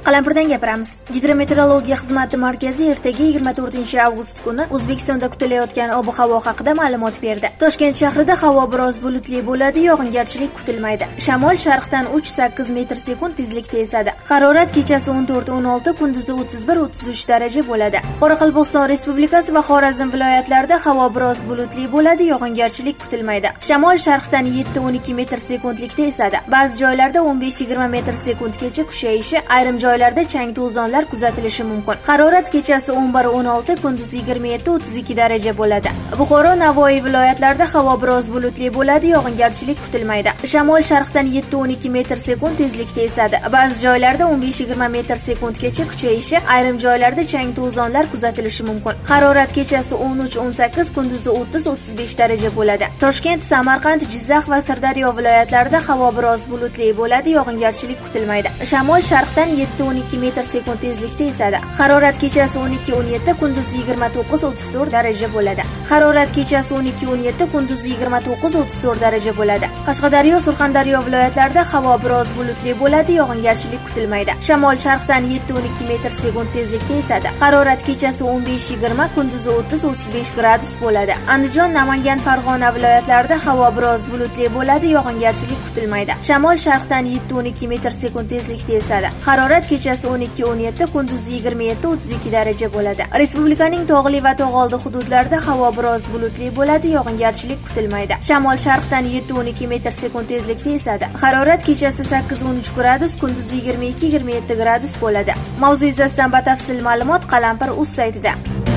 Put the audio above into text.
Qalampirdan gapiramiz. Gidrometeorologiya xizmati markazi ertaga 24-avgust kuni O'zbekistonda kutilayotgan ob-havo haqida ma'lumot berdi. Toshkent shahrida havo biroz bulutli bo'ladi, yog'ingarchilik kutilmaydi. Shamol sharqdan 3-8 metr/sekund tezlikda esadi. Harorat kechasi 14-16, kunduzi 31-33 daraja bo'ladi. Qoraqalpog'iston Respublikasi va Xorazm viloyatlarida havo biroz bulutli bo'ladi, yog'ingarchilik kutilmaydi. Shamol sharqdan 7-12 metr/sekundlikda esadi. Ba'zi joylarda 15-20 metr/sekundgacha kuchayishi, ayrim joylarda chang to'zonlar kuzatilishi mumkin. Harorat kechasi 11-16, kunduzi 27-32 daraja bo'ladi. Buxoro, Navoiy viloyatlarida havo biroz bulutli bo'ladi, yog'ingarchilik kutilmaydi. Shamol sharqdan 7-12 metr/sekund tezlikda esadi. Ba'zi joylarda 15-20 metr/sekundgacha kuchayishi, ayrim joylarda chang to'zonlar kuzatilishi mumkin. Harorat kechasi 13-18, kunduzi 30-35 daraja bo'ladi. Toshkent, Samarqand, Jizzax va Sirdaryo viloyatlarida havo biroz bulutli bo'ladi, yog'ingarchilik kutilmaydi. Shamol sharqdan 7-12 metr/sekund tezlikda esadi. Harorat kechasi 12-17, kunduzi 29-34 daraja bo'ladi. Harorat kechasi 12-17, kunduzi 29-34 daraja bo'ladi. Qashqadaryo, Surxondaryo viloyatlarida havo biroz bulutli bo'ladi, yog'ingarchilik kutilmaydi. Shamol sharqdan 7-12 metr/sekund tezlikda esadi. Harorat kechasi 15-20, kunduzi 30-35 gradus bo'ladi. Andijon, Namangan, Farg'ona viloyatlarida havo biroz bulutli bo'ladi, yog'ingarchilik kutilmaydi. Shamol sharqdan 7-12 metr/sekund tezlikda esadi. Harorat kechasi 12-17, kunduzi 27-32 daraja bo'ladi. Respublikaning tog'li va tog'oldi hududlarida havo biroz bulutli bo'ladi, yog'ingarchilik kutilmaydi. Shamol sharqdan 7-12 metr/sekund tezlikda esadi. Harorat kechasi 8-13 gradus, kunduzi 22-27 gradus bo'ladi. Mavzu yuzasidan batafsil ma'lumot Qalampir.uz saytida.